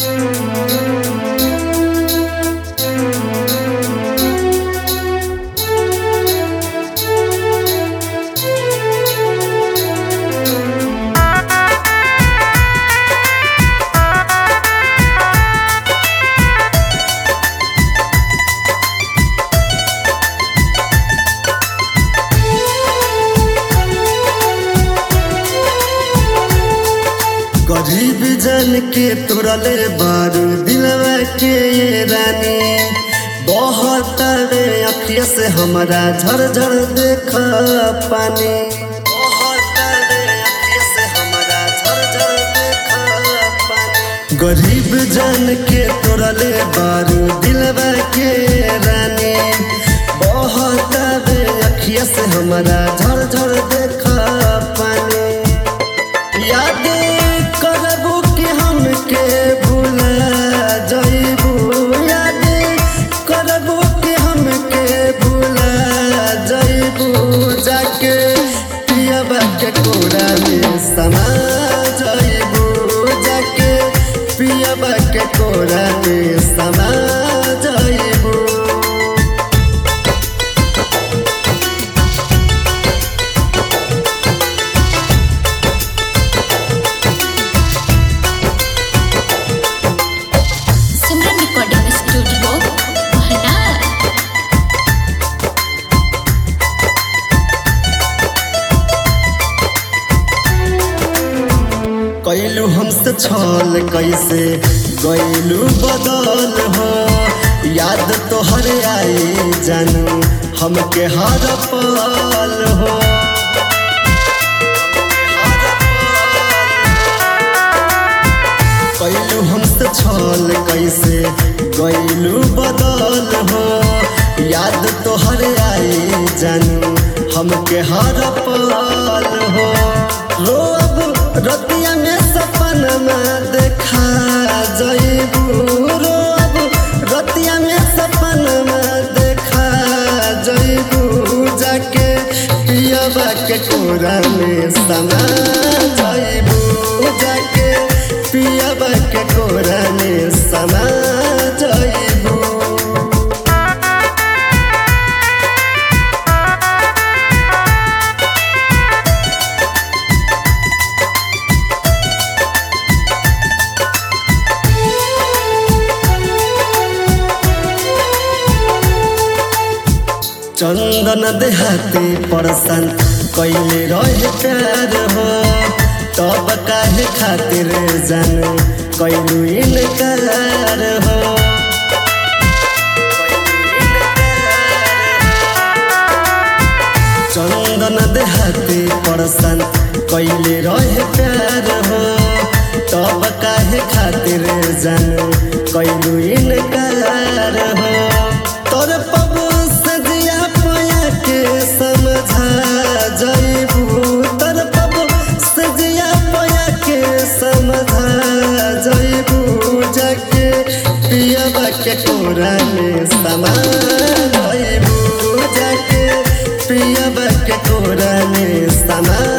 गरीब जन के तुरले बारू दिलवा के ये रानी बहुत रे अखिया से हमारा झरझर देख पानी बहुत रे अखिया से हमारा झरझर देख पानी। गरीब जन के तुरले बारू दिलवा के रानी बहुत रे अखिया से हमारा झरझर देख पानी। याद करबू कि हमके भूला जाइबू, याद करबू कि हमके भूला जाइबू, जाके पियबा के कोरा में समा जाइबू, जाके पियबा के कोरा में समा जाइबू। कैलू हमसे छल कैसे गैलू बदल हो, याद तोहर आई जानू हमके हर पल हो। कैलू हमसे छल कैसे गैलू बदल हो, याद तोहर आई जानू हमके हर पल हो। रोब रतिया में सपनमा देखा जाइबू, रोब रतिया में सपनमा देखा जाइबू, जाके पियबा के कोरा में समा जाइबू, जाके पियबा के कोरा में समा जाइबू। चंदन देहाती परसन कैले रहे प्यार हो, तब काहे खातिर जान कैलू इनकार हो। चंदन देहाती परसन कैले रहे प्यार हो, तब काहे खातिर जान कैलू इनकार हो। तोर पबू सजिया पया के समझा जाइबू, तोर पबू सजिया पया के समझा जाइबू, जाके पियबा के कोरा में समा जाइबू, जाके पियबा के कोरा में समा